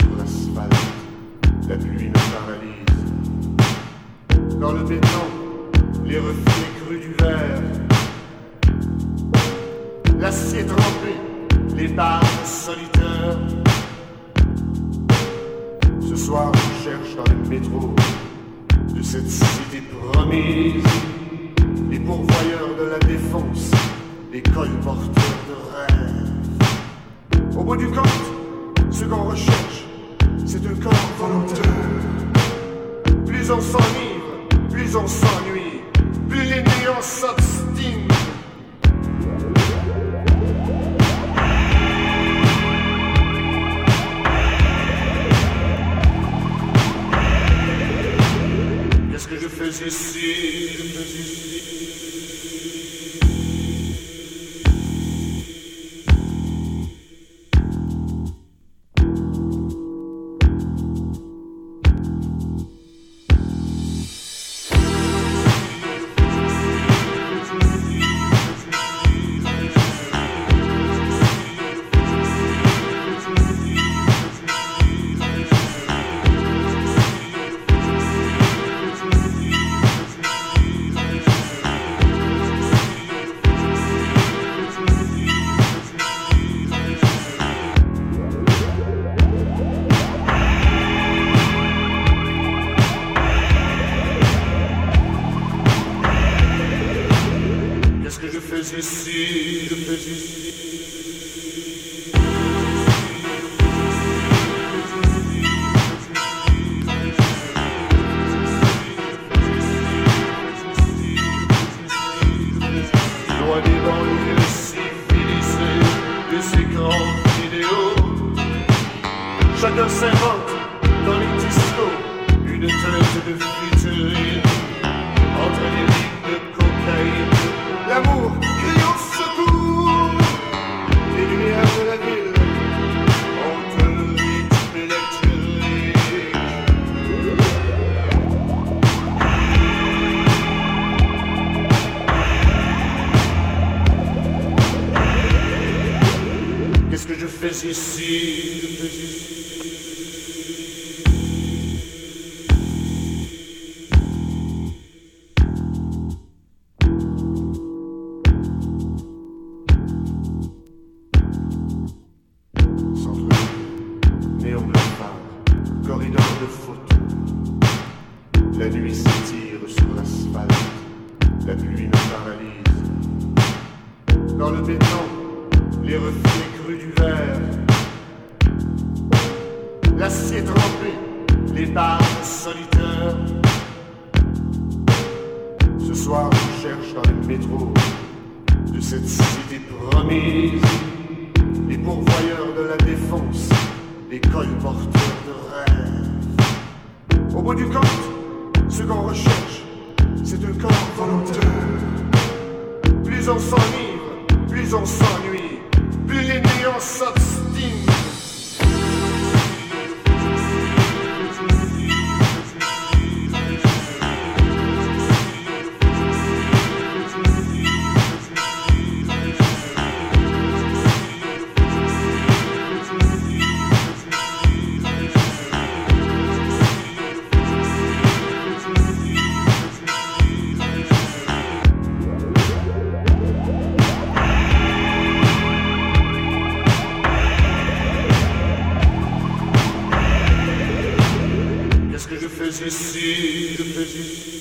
sur l'asphalte, la pluie me paralyse. Dans le béton, les reflets crus du verre, l'acier trempé, les barres solitaires. Ce soir, je cherche dans le métro de cette cité promise les pourvoyeurs de la défense, les colporteurs de rêves. Au bout du compte, ce qu'on recherche, c'est un corps volontaire. Plus on s'enivre, plus on s'ennuie, plus les néants s'obstinent. Qu'est-ce que je fais ici? Qu'est-ce que je fais ici? Loin des banlieues civilisées, des écrans vidéo, chacun s'invente dans les discos une tête de futuriste entre les lignes de cocaïne. L'amour crie au secours, les lumières de la ville ont un rythme électrique. Qu'est-ce que je fais ici? Néon blafard, corridor de photos. La nuit s'étire sur l'asphalte, la pluie me paralyse. Dans le béton, les reflets crus du verre, l'acier trempé, les barres solitaires. Ce soir, je cherche dans le métro de cette cité promise les pourvoyeurs de la défense, les colporteurs de rêves. Au bout du compte, ce qu'on recherche, c'est un corps volontaire. Plus on s'enivre, plus on s'ennuie, plus les néants s'obstinent. Qu'est-ce que je fais ici?